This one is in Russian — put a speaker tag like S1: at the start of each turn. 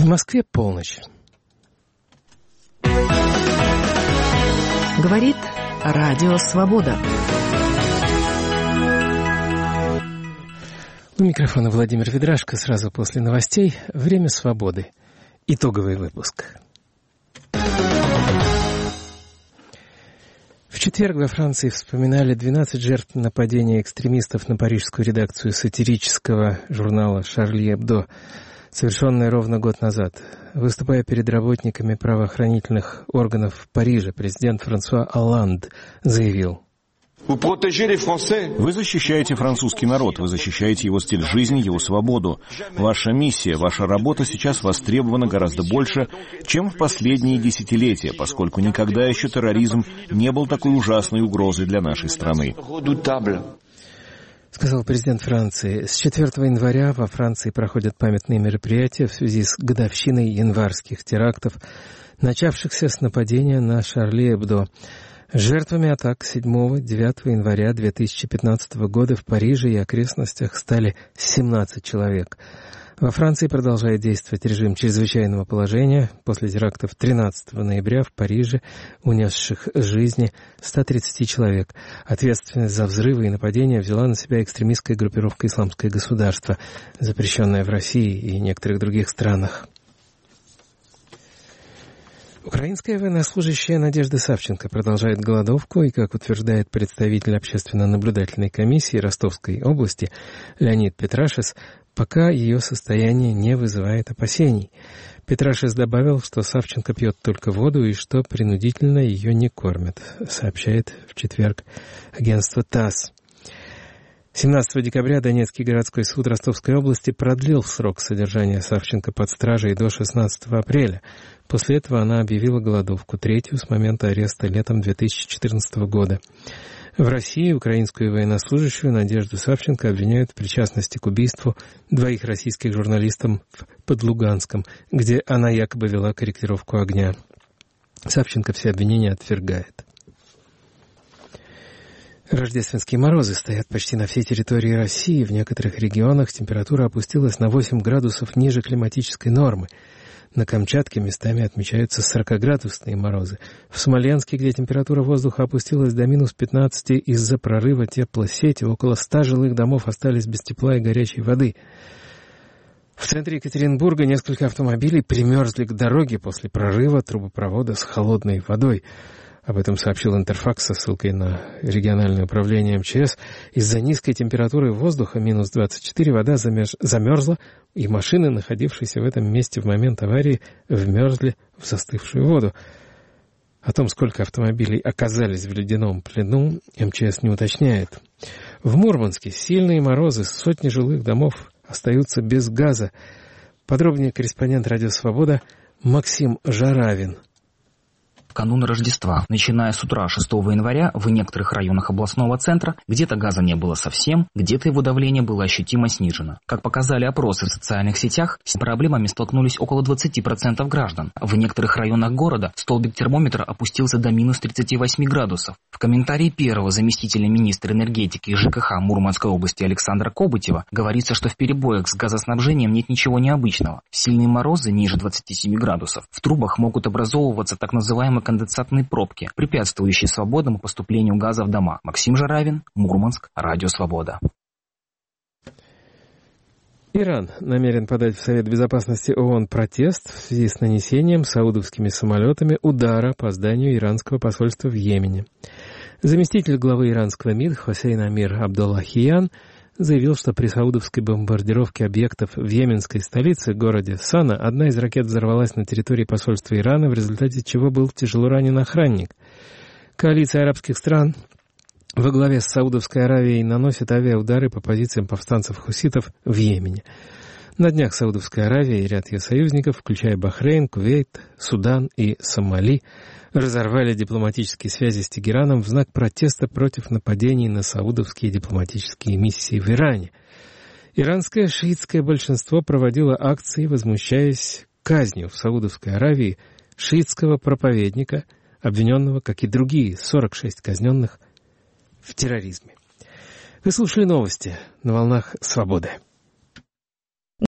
S1: В Москве полночь.
S2: Говорит Радио Свобода.
S1: У микрофона Владимир Ведрашко. Сразу после новостей «Время свободы». Итоговый выпуск. В четверг во Франции вспоминали 12 жертв нападения экстремистов на парижскую редакцию сатирического журнала «Шарли Эбдо», совершенное ровно год назад. Выступая перед работниками правоохранительных органов в Париже, президент Франсуа Олланд заявил:
S3: Вы защищаете французский народ, вы защищаете его стиль жизни, его свободу. Ваша миссия, ваша работа сейчас востребована гораздо больше, чем в последние десятилетия, поскольку никогда еще терроризм не был такой ужасной угрозой для нашей страны.
S1: Сказал президент Франции. С 4 января во Франции проходят памятные мероприятия в связи с годовщиной январских терактов, начавшихся с нападения на Шарли Эбдо. Жертвами атак 7-9 января 2015 года в Париже и окрестностях стали 17 человек. Во Франции продолжает действовать режим чрезвычайного положения после терактов 13 ноября в Париже, унесших жизни 130 человек. Ответственность за взрывы и нападения взяла на себя экстремистская группировка «Исламское государство», запрещенная в России и некоторых других странах. Украинская военнослужащая Надежда Савченко продолжает голодовку, и, как утверждает представитель общественно-наблюдательной комиссии Ростовской области Леонид Петрашес, пока ее состояние не вызывает опасений. Петрашес добавил, что Савченко пьет только воду и что принудительно ее не кормят, сообщает в четверг агентство ТАСС. 17 декабря Донецкий городской суд Ростовской области продлил срок содержания Савченко под стражей до 16 апреля. После этого она объявила голодовку, третью с момента ареста летом 2014 года. В России украинскую военнослужащую Надежду Савченко обвиняют в причастности к убийству 2 российских журналистов под Луганском, где она якобы вела корректировку огня. Савченко все обвинения отвергает. Рождественские морозы стоят почти на всей территории России. В некоторых регионах температура опустилась на 8 градусов ниже климатической нормы. На Камчатке местами отмечаются 40-градусные морозы. В Смоленске, где температура воздуха опустилась до минус 15 из-за прорыва теплосети, около 100 жилых домов остались без тепла и горячей воды. В центре Екатеринбурга несколько автомобилей примерзли к дороге после прорыва трубопровода с холодной водой. Об этом сообщил Интерфакс со ссылкой на региональное управление МЧС. Из-за низкой температуры воздуха, минус 24, вода замерзла, и машины, находившиеся в этом месте в момент аварии, вмерзли в застывшую воду. О том, сколько автомобилей оказались в ледяном плену, МЧС не уточняет. В Мурманске сильные морозы, сотни жилых домов остаются без газа. Подробнее корреспондент «Радио Свобода» Максим Жаравин.
S4: Канун Рождества. Начиная с утра 6 января в некоторых районах областного центра где-то газа не было совсем, где-то его давление было ощутимо снижено. Как показали опросы в социальных сетях, с проблемами столкнулись около 20% граждан. В некоторых районах города столбик термометра опустился до минус 38 градусов. В комментарии первого заместителя министра энергетики и ЖКХ Мурманской области Александра Кобытева говорится, что в перебоях с газоснабжением нет ничего необычного. В сильные морозы ниже 27 градусов в трубах могут образовываться так называемые конденсатные пробки, препятствующие свободному поступлению газа в дома. Максим Жаравин, Мурманск, Радио Свобода.
S1: Иран намерен подать в Совет Безопасности ООН протест в связи с нанесением саудовскими самолетами удара по зданию иранского посольства в Йемене. Заместитель главы иранского МИД Хосейн Амир Абдуллахиян заявил, что при саудовской бомбардировке объектов в йеменской столице, городе Сана, одна из ракет взорвалась на территории посольства Ирана, в результате чего был тяжело ранен охранник. Коалиция арабских стран во главе с Саудовской Аравией наносит авиаудары по позициям повстанцев-хуситов в Йемене. На днях Саудовская Аравия и ряд ее союзников, включая Бахрейн, Кувейт, Судан и Сомали, разорвали дипломатические связи с Тегераном в знак протеста против нападений на саудовские дипломатические миссии в Иране. Иранское шиитское большинство проводило акции, возмущаясь казнью в Саудовской Аравии шиитского проповедника, обвиненного, как и другие 46 казненных, в терроризме. Вы слушали новости на волнах «Свободы».